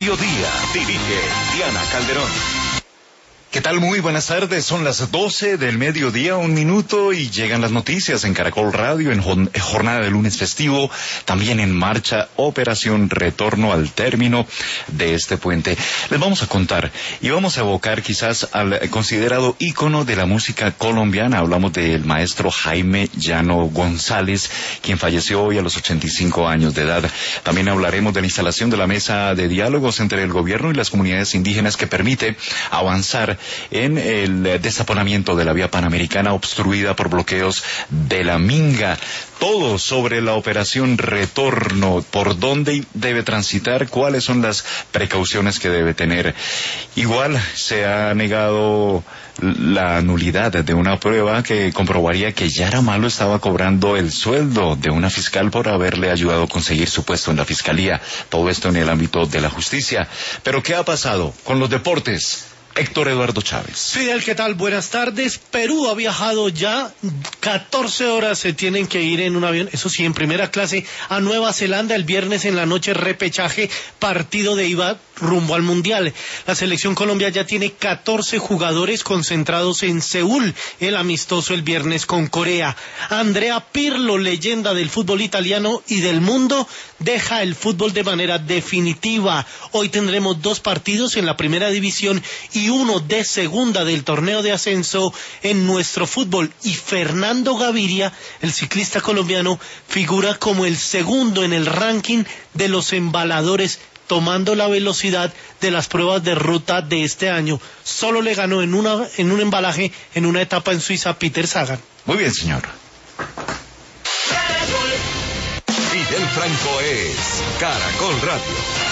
mediodía. Dirige Diana Calderón. ¿Qué tal? Muy buenas tardes. Son las 12 del mediodía, 1 minuto, y llegan las noticias en Caracol Radio en jornada de lunes festivo. También en marcha Operación Retorno al término de este puente. Les vamos a contar y vamos a evocar quizás al considerado ícono de la música colombiana. Hablamos del maestro Jaime Llano González, quien falleció hoy a los 85 años de edad. También hablaremos de la instalación de la mesa de diálogos entre el gobierno y las comunidades indígenas que permite avanzar en el destaponamiento de la vía panamericana obstruida por bloqueos de la Minga. Todo sobre la operación Retorno, por dónde debe transitar, cuáles son las precauciones que debe tener. Igual se ha negado la nulidad de una prueba que comprobaría que Yaramalo estaba cobrando el sueldo de una fiscal por haberle ayudado a conseguir su puesto en la fiscalía. Todo esto en el ámbito de la justicia. Pero ¿qué ha pasado con los deportes? Héctor Eduardo Chávez. Fidel, ¿qué tal? Buenas tardes. Perú ha viajado ya 14 horas, se tienen que ir en un avión, eso sí, en primera clase, a Nueva Zelanda el viernes en la noche, repechaje, partido de ida rumbo al Mundial. La selección Colombia ya tiene 14 jugadores concentrados en Seúl, el amistoso el viernes con Corea. Andrea Pirlo, leyenda del fútbol italiano y del mundo, deja el fútbol de manera definitiva. Hoy tendremos 2 partidos en la primera división y uno de segunda del torneo de ascenso en nuestro fútbol, y Fernando Gaviria, el ciclista colombiano, figura como el segundo en el ranking de los embaladores, tomando la velocidad de las pruebas de ruta de este año. Solo le ganó en un embalaje en una etapa en Suiza a Peter Sagan. Muy bien, señor. Fidel Franco es Caracol Radio.